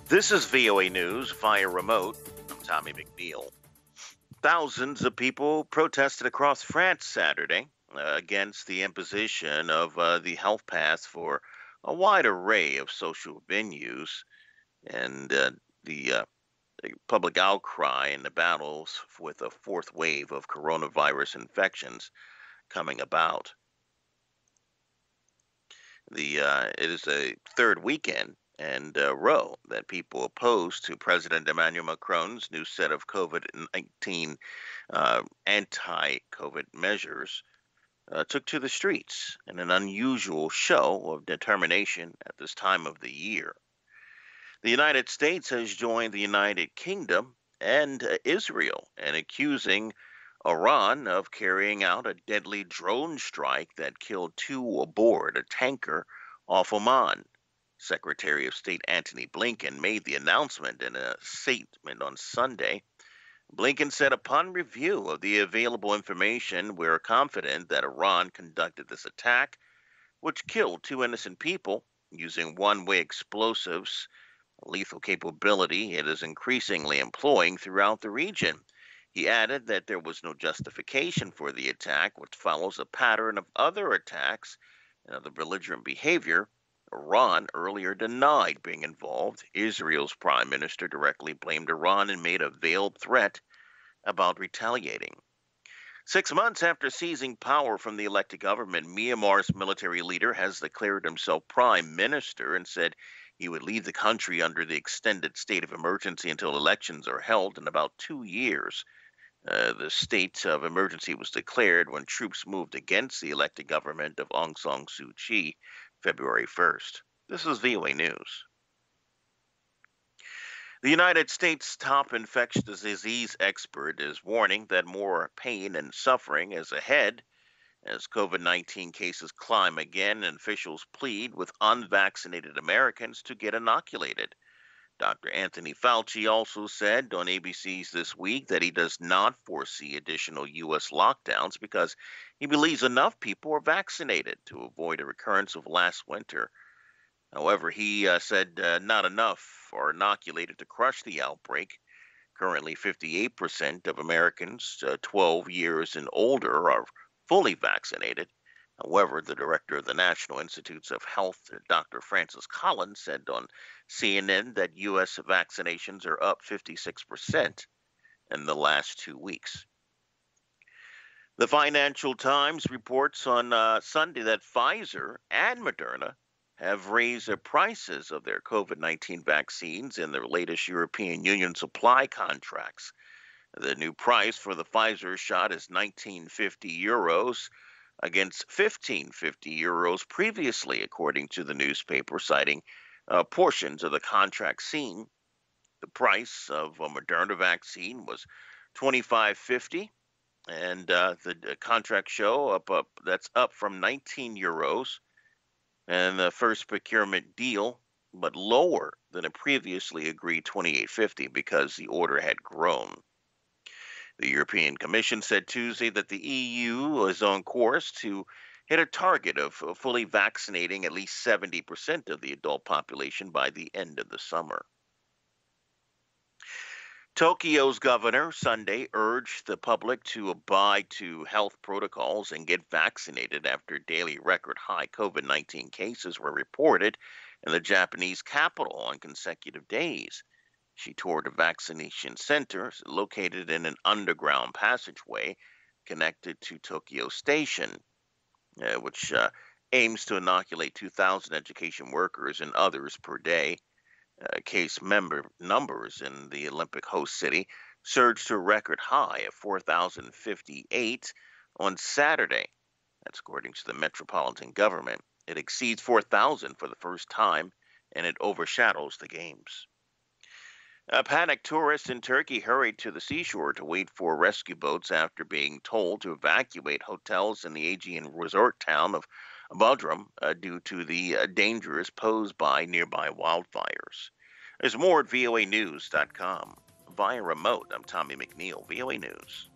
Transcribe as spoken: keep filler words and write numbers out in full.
This is V O A News via remote. I'm Tommy McNeil. Thousands of people protested across France Saturday uh, against the imposition of uh, the health pass for a wide array of social venues and uh, the uh, public outcry and the battles with a fourth wave of coronavirus infections coming about. The uh, it is a third weekend and uh, row that people opposed to President Emmanuel Macron's new set of COVID nineteen uh, anti COVID measures uh, took to the streets in an unusual show of determination at this time of the year. The United States has joined the United Kingdom and uh, Israel in accusing Iran of carrying out a deadly drone strike that killed two aboard a tanker off Oman. Secretary of State Antony Blinken made the announcement in a statement on Sunday. Blinken said, upon review of the available information, we're confident that Iran conducted this attack, which killed two innocent people using one way explosives, a lethal capability it is increasingly employing throughout the region. He added that there was no justification for the attack, which follows a pattern of other attacks and other belligerent behavior. Iran earlier denied being involved. Israel's prime minister directly blamed Iran and made a veiled threat about retaliating. Six months after seizing power from the elected government, Myanmar's military leader has declared himself prime minister and said he would lead the country under the extended state of emergency until elections are held in about two years. Uh, the state of emergency was declared when troops moved against the elected government of Aung San Suu Kyi February first. This is V O A News. The United States top infectious disease expert is warning that more pain and suffering is ahead as COVID nineteen cases climb again and officials plead with unvaccinated Americans to get inoculated. Doctor Anthony Fauci also said on A B C's This Week that he does not foresee additional U S lockdowns because he believes enough people are vaccinated to avoid a recurrence of last winter. However, he uh, said uh, not enough are inoculated to crush the outbreak. Currently, fifty-eight percent of Americans uh, twelve years and older are fully vaccinated. However, the director of the National Institutes of Health, Doctor Francis Collins, said on C N N that U S vaccinations are up fifty-six percent in the last two weeks. The Financial Times reports on uh, Sunday that Pfizer and Moderna have raised the prices of their COVID nineteen vaccines in their latest European Union supply contracts. The new price for the Pfizer shot is nineteen fifty euros against fifteen fifty euros previously, according to the newspaper, citing uh, portions of the contract seen. The price of a Moderna vaccine was twenty-five fifty, and uh, the, the contract show up up that's up from nineteen euros, and the first procurement deal, but lower than a previously agreed twenty-eight fifty because the order had grown. The European Commission said Tuesday that the E U is on course to hit a target of fully vaccinating at least seventy percent of the adult population by the end of the summer. Tokyo's governor Sunday urged the public to abide to health protocols and get vaccinated after daily record high COVID nineteen cases were reported in the Japanese capital on consecutive days. She toured a vaccination center located in an underground passageway connected to Tokyo Station, uh, which uh, aims to inoculate two thousand education workers and others per day. Uh, case member numbers in the Olympic host city surged to a record high of four thousand fifty-eight on Saturday. That's according to the metropolitan government. It exceeds four thousand for the first time, and it overshadows the games. A panicked tourist in Turkey hurried to the seashore to wait for rescue boats after being told to evacuate hotels in the Aegean resort town of Bodrum uh, due to the uh, dangers posed by nearby wildfires. There's more at V O A news dot com. Via remote, I'm Tommy McNeil, V O A News.